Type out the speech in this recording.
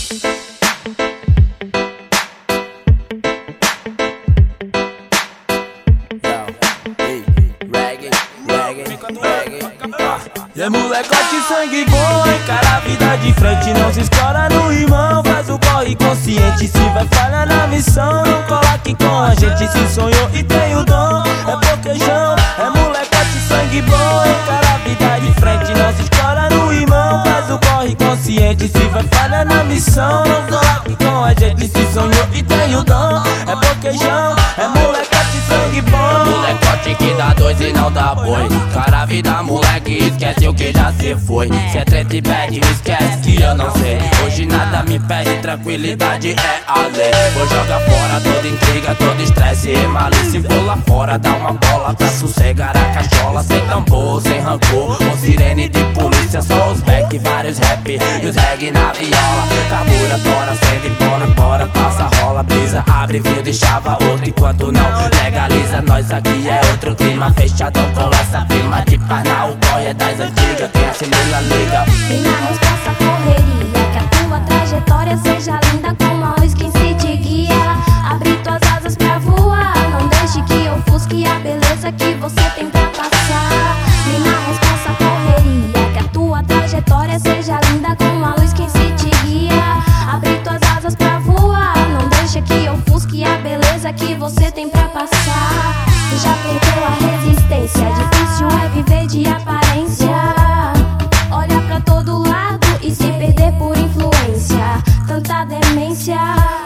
E é molecote, sangue bom, encara a vida de frente. Não se escora no irmão, faz o corre consciente. Se vai falhar na missão, não coloque com a gente. Se sonhou e tem o dom, é boquejão. É molecote, sangue bom, encara a vida de frente. Não se escora no irmão, faz o corre consciente. Se vai falhar na missão, não coloque com a gente. Se sonhou e tem o dom, é boquejão. É molecote, sangue bom. Molecote que dá dois e não dá boi. Cara, a vida, moleque, esquece o que já se foi. Se é treta e pede, esquece que eu não sei. Hoje nada me pede, tranquilidade é a lei. Vou jogar fora toda intriga, todo estresse e malícia. Vou lá fora dar uma bola pra sossegar a cachola. Sem tambor, sem rancor, com sirene de polícia. Só os back, vários rap e os reggae na viola. Carbura, tora, acende, bora, passa, rola, brisa. Abre, vinho, deixava outro enquanto não legaliza. Nós aqui é outro clima, fechadão com essa firma de Parnal. O corre é das antigas, quem assimila liga. Vem na resposta, correria, que a tua trajetória seja linda como a luz que se te guia. Abre tuas asas pra voar, não deixe que ofusque a beleza que você tem pra passar. Vem na resposta, correria, que a tua trajetória seja linda como a luz que se te guia. Abre tuas asas pra voar, não deixe que ofusque a beleza que você tem pra passar. Tu já perdeu a resistência, difícil é viver de aparência. Olha pra todo lado e se perder por influência, tanta demência.